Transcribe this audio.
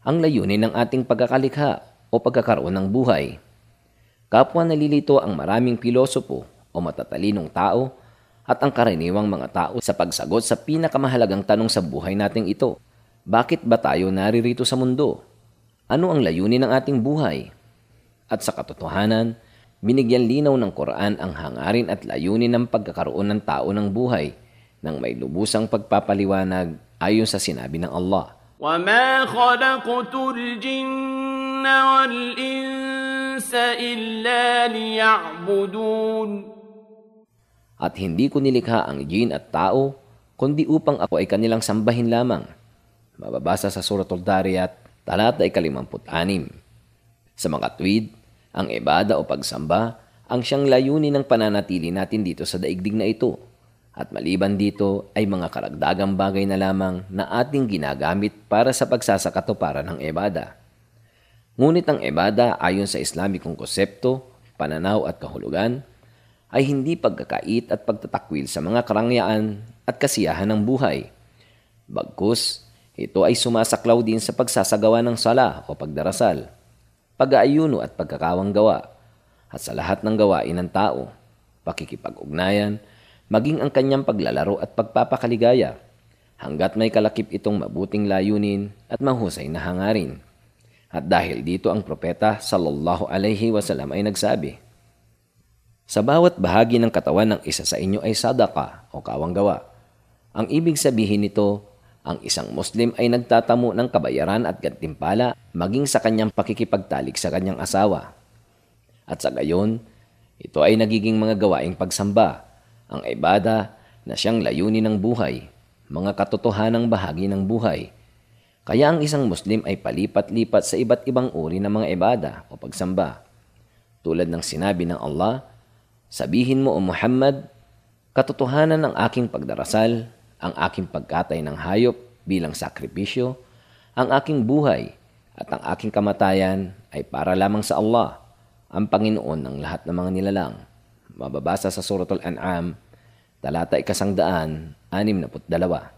ang layunin ng ating pagkakalikha o pagkakaroon ng buhay. Kapwa nalilito ang maraming pilosopo o matatalinong tao at ang karaniwang mga tao sa pagsagot sa pinakamahalagang tanong sa buhay nating ito. Bakit ba tayo naririto sa mundo? Ano ang layunin ng ating buhay? At sa katotohanan, binigyan linaw ng Quran ang hangarin at layunin ng pagkakaroon ng tao ng buhay nang may lubusang pagpapaliwanag ayon sa sinabi ng Allah. وَمَا خَلَقْتُ الْجِنَّ وَالْإِنسَ إِلَّا لِيَعْبُدُونَ. At hindi ko nilikha ang jin at tao, kundi upang ako ay kanilang sambahin lamang. Mababasa sa Suratul Dariyat, talata 56. Sa mga tweed, ang ibada o pagsamba ang siyang layunin ng pananatili natin dito sa daigdig na ito. At maliban dito ay mga karagdagang bagay na lamang na ating ginagamit para sa pagsasakatuparan ng ibada. Ngunit ang ibada ayon sa Islamikong konsepto, pananaw at kahulugan ay hindi pagkakait at pagtatakwil sa mga karangyaan at kasiyahan ng buhay. Bagkus, ito ay sumasaklaw din sa pagsasagawa ng sala o pagdarasal, pag-aayuno at pagkakawanggawa, at sa lahat ng gawain ng tao, pakikipag-ugnayan, maging ang kanyang paglalaro at pagpapakaligaya, hanggat may kalakip itong mabuting layunin at mahusay na hangarin. At dahil dito ang propeta sallallahu alaihi wasallam ay nagsabi, sa bawat bahagi ng katawan ng isa sa inyo ay sadaka o kawanggawa. Ang ibig sabihin nito, ang isang Muslim ay nagtatamo ng kabayaran at gantimpala maging sa kanyang pakikipagtalik sa kanyang asawa. At sa gayon, ito ay nagiging mga gawaing pagsamba, ang ibada na siyang layunin ng buhay, mga katotohanang bahagi ng buhay. Kaya ang isang Muslim ay palipat-lipat sa iba't ibang uri ng mga ibada o pagsamba. Tulad ng sinabi ng Allah, sabihin mo o Muhammad, katotohanan ng aking pagdarasal, ang aking pagkatay ng hayop bilang sakripisyo, ang aking buhay at ang aking kamatayan ay para lamang sa Allah, ang Panginoon ng lahat ng mga nilalang. Mababasa sa Suratul An'am, talata 162.